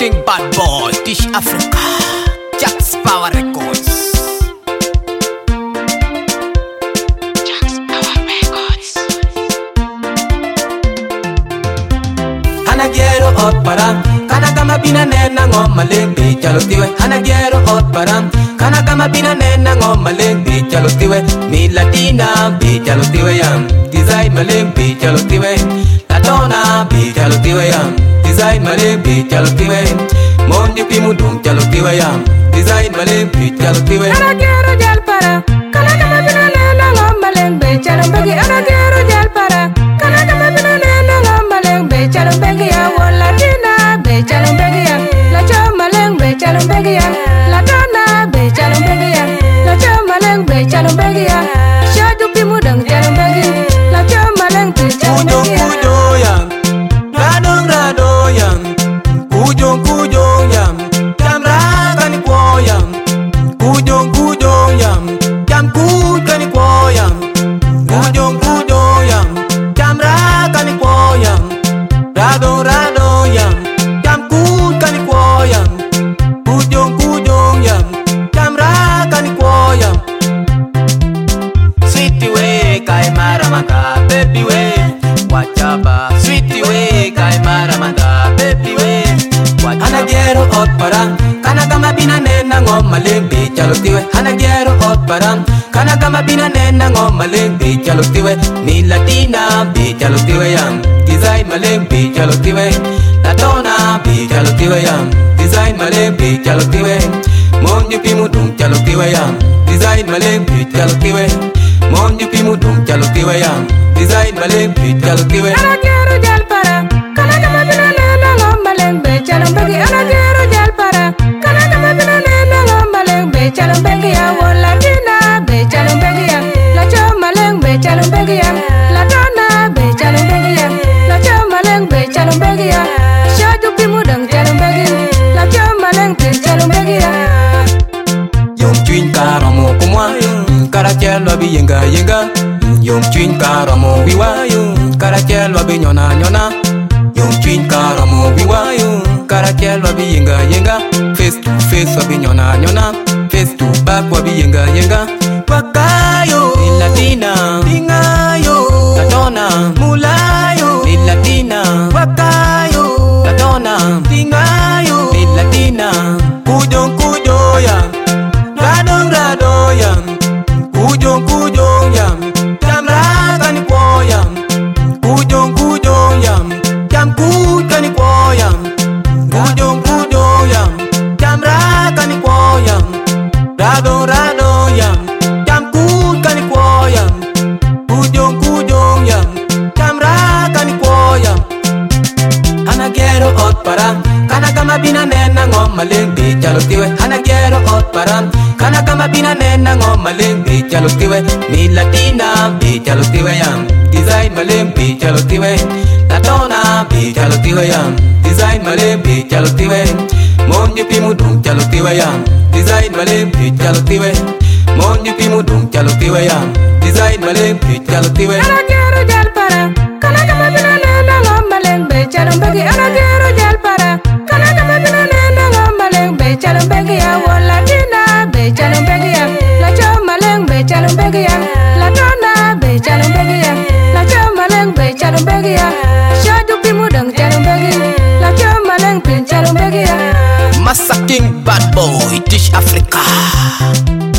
King Bad Boy, Dish Africa, Jack's Power Records. Jack's Power Records. Hanagiero ot param, kana kama bina nena ngoma lembi chalotiwe. Hanagiero ot param, kana kama bina nena ngoma lembi chalotiwe. Mi Latina bi chalotiwe yam, design malembi chalotiwe. Latona bi chalotiwe yam, design malembi chalotiwe. Mondi pimudum chalotiwe yam, design malembi chalotiwe. Hanagiero jal para, kana kama bina nena ngoma lembi chalombegi. Hanagiero jal para, kana kama bina nena ngoma lembi chalombegi ya Latina be chalombegi ya. La choma lembi chalombegi ya. Latona be chalombegi ya. La choma lembi chalombegi ya. Shadu pimudum chalombegi. La choma lembi chalombegi ya. Kujo yam, rado yam, kujo yam, jamra kani kwa yam, kujo yam, jam kani kwa yam, kujo yam, jamra kani kwa yam, rado yam, jam kani kwa yam, kujo yam, jamra kani kwa yam. Sweetie way kai maramaka, baby way. Wachaba, sweetie way, kai maramanda, baby way. Hanagiero ot param, kana kama bina nena ngoma lembi chalotiwe. Hanagiero ot param, kana kama bina nena ngoma lembi chalotiwe. Mi Latina bi chalotiwe yam, design malembi chalotiwe. Latona bi chalotiwe yam, design malembi chalotiwe. Mondi pimudum chalotiwe yam, design malembi chalotiwe. Mondi pimudum chalotiwe yam, design malembi chalotiwe. Hanagiero jal para, kana kama bina nena ngoma lembi chalombegi. Hanagiero jal para, kana kama bina nena ngoma lembi chalombegi ya Latina be chalombegi ya. La choma lembi chalombegi ya. Latona be chalombegi ya. La choma lembi chalombegi ya. Shadu pimudum chalombegi. La choma lembi chalombegi ya. Yom chwin karamo kumwa, karachel wabi yenga. Yom chwin karamo wiwayo, karachel wabi nyona. Yom chwin karamo wiwayo, karachel wabi yenga. Face to face wabi nyona. Face to back wabi yenga. Wakayo, mi Latina, lingayo. Latona, mulayo, mi Latina. Wakayo, Latona, lingayo, mi Latina. Kujo yam, rado yam, kujo yam, jamra kani kwa yam, kujo yam, jam kani kwa yam, kujo yam, jamra kani kwa yam, rado yam, jam kani kwa yam, kujo yam, jamra kani kwa yam. Hanagiero ot param, kana kama bina nena ngoma lembi chalotiwe. Hanagiero ot param, kana kama bina nena ngoma lembi chalotiwe. Mi Latina bi chalotiwe yam, design malembi chalotiwe. Latona bi chalotiwe yam, design malembi chalotiwe. Mondi pimudum chalotiwe yam, design malembi chalotiwe. Mondi pimudum chalotiwe yam, design malembi chalotiwe. Hanagiero jal para, kana kama bina nena ngoma lembi chalombegi. Hanagiero jal para, kana kama bina nena ngoma lembi chalombegi ya Latina be chalombegi ya. La choma lembi chalombegi ya. Latona be chalombegi ya. La choma lembi chalombegi ya. Shadu pimudum chalombegi. La choma lembi chalombegi ya. Massa King Bad Boy, Dish Africa.